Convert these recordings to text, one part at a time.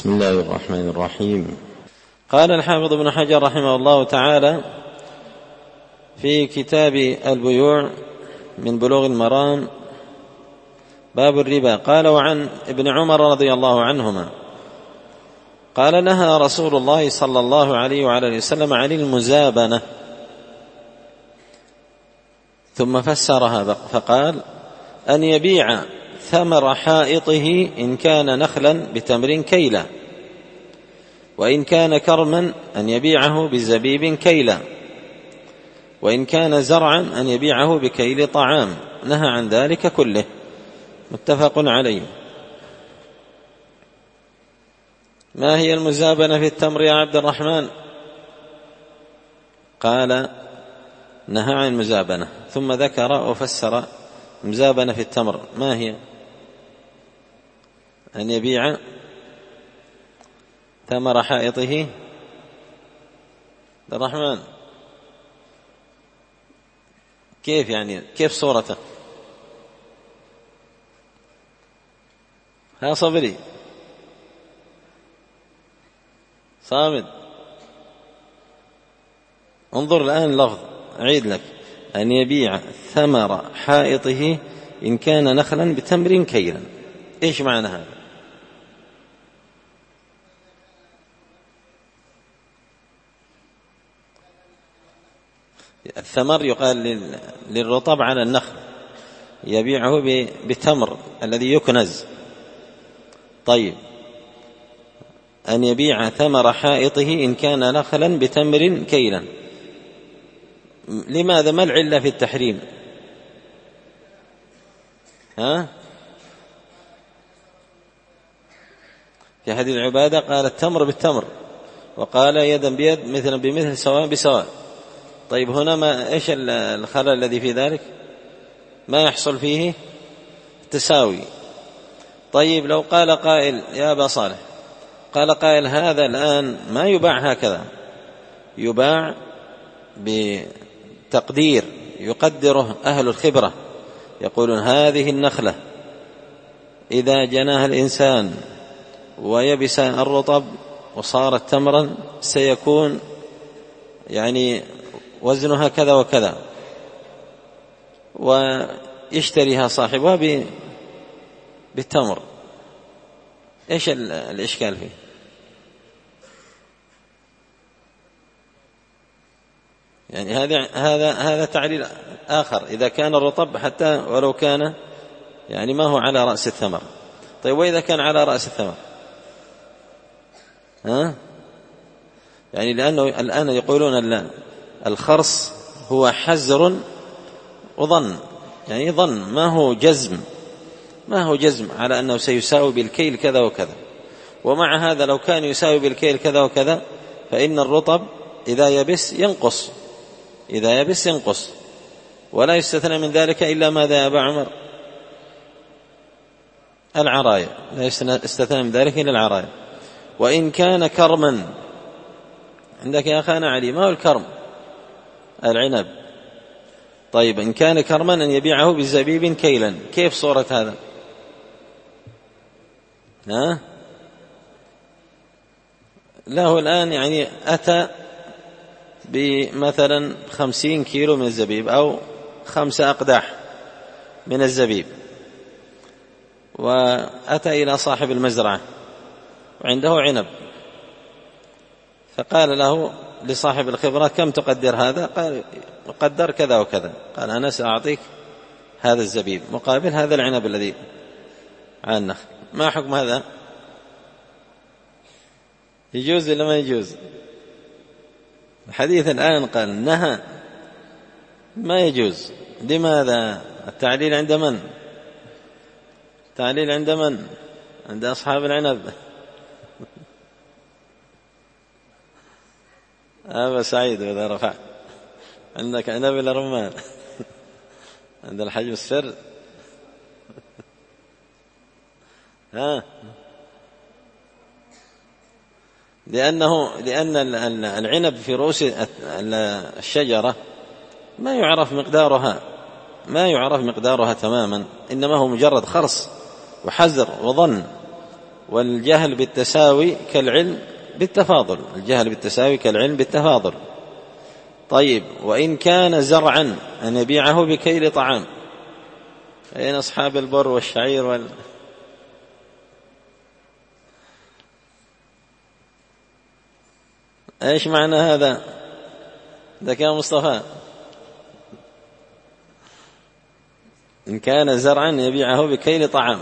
بسم الله الرحمن الرحيم. قال الحافظ ابن حجر رحمه الله تعالى في كتاب البيوع من بلوغ المرام باب الربا، قال: وعن ابن عمر رضي الله عنهما قال: نهى رسول الله صلى الله عليه وعلى وسلم عن المزابنة، ثم فسرها فقال: أن يبيع ثمر حائطه إن كان نخلا بتمر كيلا، وإن كان كرما أن يبيعه بزبيب كيلا، وإن كان زرعا أن يبيعه بكيل طعام. نهى عن ذلك كله، متفق عليه. ما هي المزابنة في التمر يا عبد الرحمن؟ قال: نهى عن المزابنة، ثم ذكر وفسر مزابنة في التمر. ما هي؟ أن يبيع ثمر حائطه. عبد الرحمن، كيف يعني؟ كيف صورته؟ ها صبري، صامد، انظر الآن اللفظ، أعيد لك: أن يبيع ثمر حائطه إن كان نخلا بتمر كيلا. إيش معنى هذا؟ الثمر يقال للرطب على النخل، يبيعه بتمر الذي يكنز. طيب، أن يبيع ثمر حائطه إن كان نخلا بتمر كيلا، لماذا؟ ما العلة في التحريم؟ في حديث عبادة قال: التمر بالتمر، وقال: يدا بيد مثلا بمثل سواء بسواء. طيب، هنا ما إيش الخلل الذي في ذلك؟ ما يحصل فيه تساوي. طيب، لو قال قائل: يا أبا صالح، قال قائل: هذا الآن ما يباع هكذا، يباع بتقدير يقدره أهل الخبرة، يقولون هذه النخلة إذا جناها الإنسان ويبس الرطب وصارت تمرا سيكون يعني وزنها كذا وكذا، ويشتريها صاحبها بالتمر. إيش الإشكال فيه؟ يعني هذا تعليل آخر، إذا كان الرطب حتى ولو كان يعني ما هو على رأس الثمر. طيب، وإذا كان على رأس الثمر؟ يعني لأنه الآن يقولون الخرص هو حزر وظن، يعني ظن، ما هو جزم على أنه سيساوي بالكيل كذا وكذا. ومع هذا لو كان يساوي بالكيل كذا وكذا فإن الرطب إذا يبس ينقص، ولا يستثنى من ذلك إلا ماذا يا أبا عمر؟ العراية، لا يستثنى من ذلك إلا العراية. وإن كان كرما، عندك يا أخانا علي، ما هو الكرم؟ العنب. طيب، إن كان كرما أن يبيعه بزبيب كيلا. كيف صورة هذا؟ له الآن يعني أتى بمثلا 50 كيلو من الزبيب أو 5 أقداح من الزبيب، وأتى إلى صاحب المزرعة وعنده عنب، فقال له لصاحب الخبرة: كم تقدر هذا؟ قال: أقدر كذا وكذا. قال: أنا سأعطيك هذا الزبيب مقابل هذا العنب الذي على النخل. ما حكم هذا؟ يجوز ولا ما يجوز؟ الحديث الآن قال نهى، ما يجوز. لماذا؟ التعليل عند من؟ التعليل عند من؟ عند أصحاب العنب. أبا سعيد، إذا رفع عندك عنب إلى رمان عند الحجم السر. لأن العنب في رؤوس الشجرة ما يعرف مقدارها تماما، إنما هو مجرد خرص وحزر وظن، والجهل بالتساوي كالعلم بالتفاضل، الجهل بالتساوي كالعلم بالتفاضل. طيب وإن كان زرعا أن يبيعه بكيل طعام، أين أصحاب البر والشعير إيش معنى هذا؟ ذكاء مصطفى. إن كان زرعا يبيعه بكيل طعام،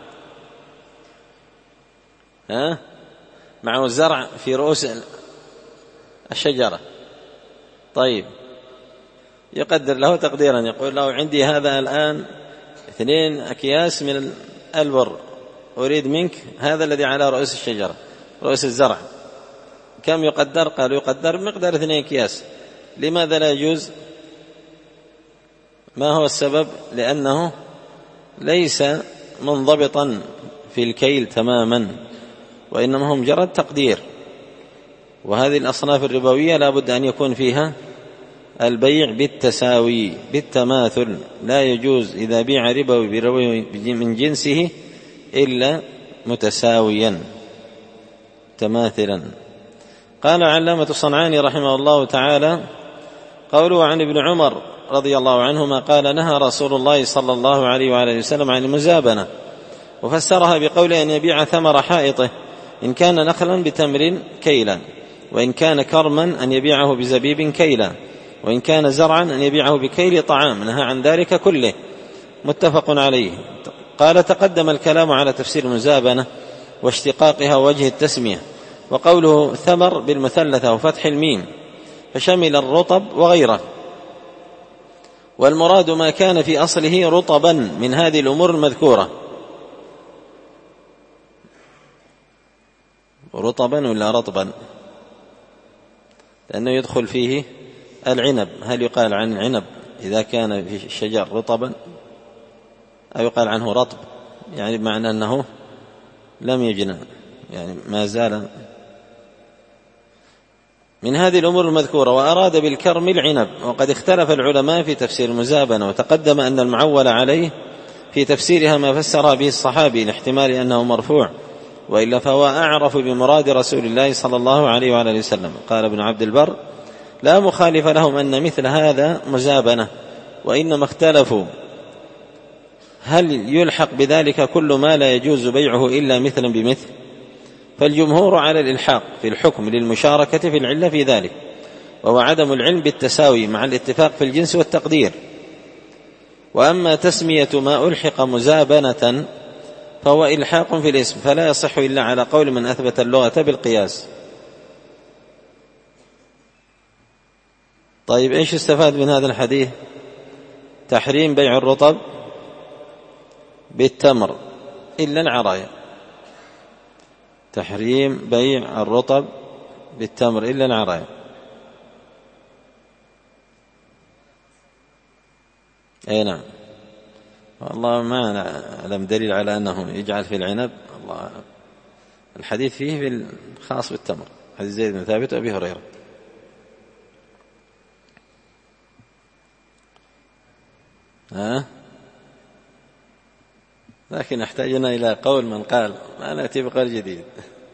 معه الزرع في رؤوس الشجرة. طيب يقدر له تقديرا، يقول له عندي هذا الآن 2 أكياس من البر، أريد منك هذا الذي على رؤوس الشجرة رؤوس الزرع، كم يقدر؟ قالوا يقدر بمقدار 2 أكياس. لماذا لا يجوز؟ ما هو السبب؟ لأنه ليس منضبطا في الكيل تماما، وإنما هو مجرد تقدير. وهذه الأصناف الربوية لا بد أن يكون فيها البيع بالتساوي بالتماثل، لا يجوز إذا بيع ربوي من جنسه إلا متساويا تماثلا. قال علامة الصنعاني رحمه الله تعالى: قوله عن ابن عمر رضي الله عنهما قال: نهى رسول الله صلى الله عليه وآله وسلم عن المزابنة، وفسرها بقوله أن يبيع ثمر حائطه إن كان نخلا بتمر كيلا، وإن كان كرما أن يبيعه بزبيب كيلا، وإن كان زرعا أن يبيعه بكيل طعام. نهى عن ذلك كله، متفق عليه. قال: تقدم الكلام على تفسير المزابنة واشتقاقها ووجه التسمية. وقوله ثمر بالمثلثة وفتح الميم فشمل الرطب وغيره، والمراد ما كان في أصله رطبا من هذه الأمور المذكورة. رطبا ولا رطبا؟ لأنه يدخل فيه العنب. هل يقال عن العنب إذا كان في الشجر رطبا، أو يقال عنه رطب، يعني بمعنى أنه لم يجنى، يعني ما زال من هذه الأمور المذكورة. وأراد بالكرم العنب. وقد اختلف العلماء في تفسير المزابنة، وتقدم أن المعول عليه في تفسيرها ما فسر به الصحابي لاحتمال أنه مرفوع، وإلا فهو أعرف بمراد رسول الله صلى الله عليه وآله وسلم. قال ابن عبد البر: لا مخالف لهم أن مثل هذا مزابنة، وإنما اختلفوا هل يلحق بذلك كل ما لا يجوز بيعه إلا مثلا بمثل، فالجمهور على الإلحاق في الحكم للمشاركة في العلة في ذلك، وهو عدم العلم بالتساوي مع الاتفاق في الجنس والتقدير. وأما تسمية ما ألحق مزابنة فهو إلحاق في الاسم، فلا يصح إلا على قول من أثبت اللغة بالقياس. طيب إيش استفاد من هذا الحديث؟ تحريم بيع الرطب بالتمر إلا العرايا، تحريم بيع الرطب بالتمر إلا العرايا. أي نعم، والله ما نعلم دليل على أنه يجعل في العنب، الله الحديث فيه في الخاص بالتمر، حديث زيد بن ثابت وأبي هريرة. لكن احتاجنا إلى قول من قال، ما نأتي بقول جديد.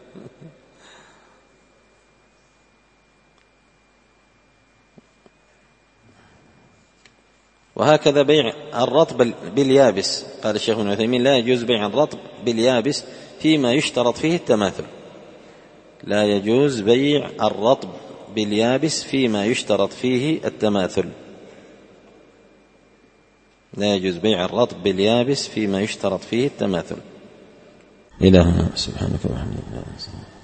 وهكذا بيع الرطب باليابس، قال الشيخ ابن عثيمين: لا يجوز بيع الرطب باليابس فيما يشترط فيه التماثل. لا يجوز بيع الرطب باليابس فيما يشترط فيه التماثل. لا يجوز بيع الرطب باليابس فيما يشترط فيه التماثل. إلهنا سبحانك وبحمدك.